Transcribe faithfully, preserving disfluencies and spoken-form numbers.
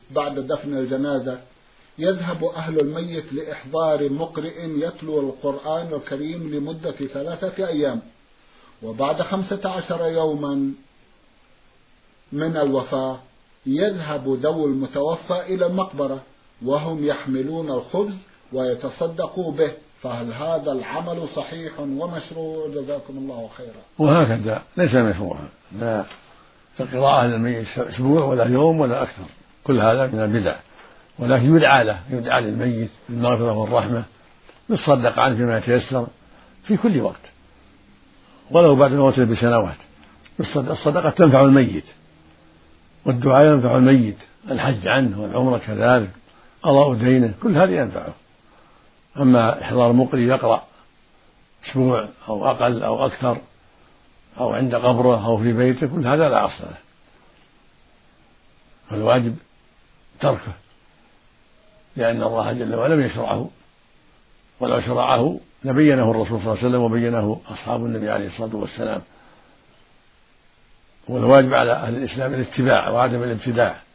بعد دفن الجنازة يذهب أهل الميت لإحضار مقرئ يتلو القرآن الكريم لمدة ثلاثة أيام، وبعد خمسة عشر يوما من الوفاة يذهب ذو المتوفى إلى المقبرة وهم يحملون الخبز ويتصدقوا به، فهل هذا العمل صحيح ومشروع؟ جزاكم الله خيرا. وهكذا ليس مشروعا، لا القراءة للميت أسبوع ولا يوم ولا أكثر، كل هذا من البدع، ولكن يدعى له، يدعى للميت بالمغفرة والرحمة، يتصدق عنه فيما يتيسر في كل وقت ولو بعد موته بسنوات. الصدقة تنفع الميت والدعاء ينفع الميت، الحج عنه والعمرة كذلك، قضاء دينه، كل هذا ينفعه. أما إحضار مقرئ يقرأ أسبوع أو أقل أو أكثر أو عند قبره أو في بيته، كل هذا لا أصل له، فالواجب تركه، لأن الله جل وعلا لم يشرعه، ولو شرعه لبينه الرسول صلى الله عليه وسلم وبينه أصحاب النبي عليه الصلاة والسلام. والواجب على أهل الإسلام الاتباع وعدم الابتداع،